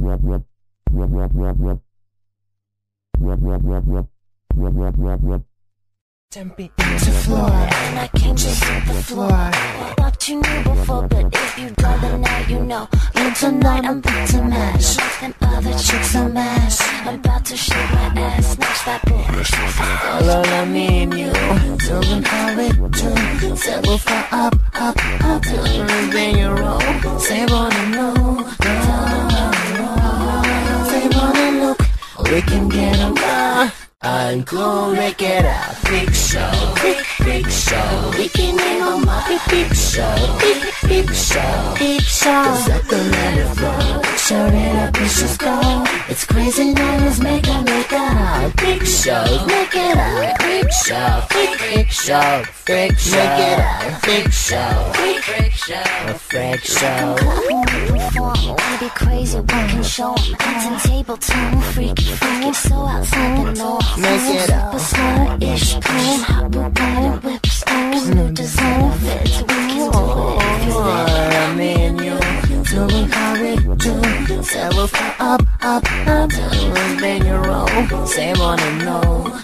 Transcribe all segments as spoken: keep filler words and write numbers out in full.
Jumping into floor, and I can't just hit the floor. What you knew before, but if you don't, then now you know. And tonight I'm about to mash, like them other chicks I mash. I'm about to shake my ass, snatch that bullshit. All on me and you, doing how it do. Settle for up, up, up, till everything you roll. Say wanna know, say wanna look, we can get them by. I'm cool, make it a big show, big, big show. We can name on my big, big show, big, big show, big show. Cause let the let it flow, shout it up, let's just go. It's crazy now, let's make it, make it a big show, make it a big show, big, big show, big show. Make it a big show, big, big show, a freak show. Wanna be crazy, we can show 'em. Acting table, tongue, freaky, freaky, so outside the norm. Make it up, a slow-ish plan. Hot Bugatti whips, X new designer fits. We can do it if you let me and you. Doing how we do. Settle for up, up, up. Till then you roll. Say wanna know,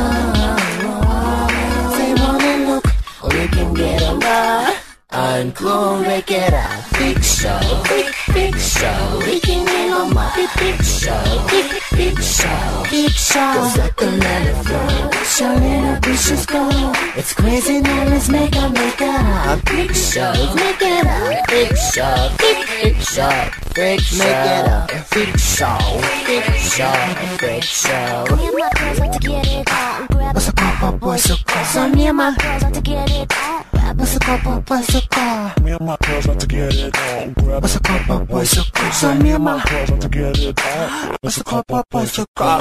say wanna look, or we can get a lot. I'm cool, make it a big show, big, big show. We can get on my big, big show, big, big show, big show. Cause let the let it flow, shout it up, we just go. It's crazy now, let's make it, make it a big show. Make it a big show, big, big show, big show. Make it a big show, big show, big show. Me and my girls like to get it on. What's a couple boys so cool? So me and my girls like to get it on. What's a couple boys so cool? Me and my girls like to get it on. Grab What's a couple boys so cool? So me and my girls like to get it on. What's a couple boys so cool?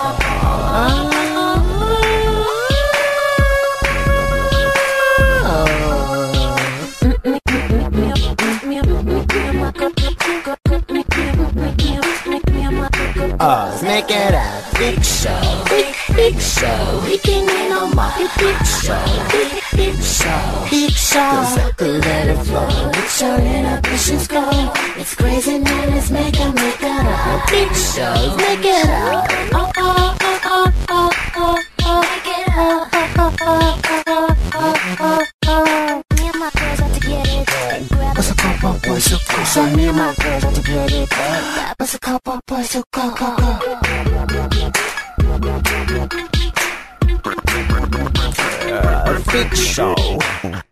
Uh, let's make it a big show, big, big show. We can get on my big, big show, big, big show, big show. Cause let the let it flow, let's show it up, let's just go. It's crazy now, let's make it, make it a big show. Make it a, oh, oh, oh, oh, oh, oh, oh. Make it a, oh, oh, oh, oh, oh, oh, oh. Me and my girls like to get it. What's a couple boys so cool? So me and my girls like to get it. What's a couple boys so cool? A big show.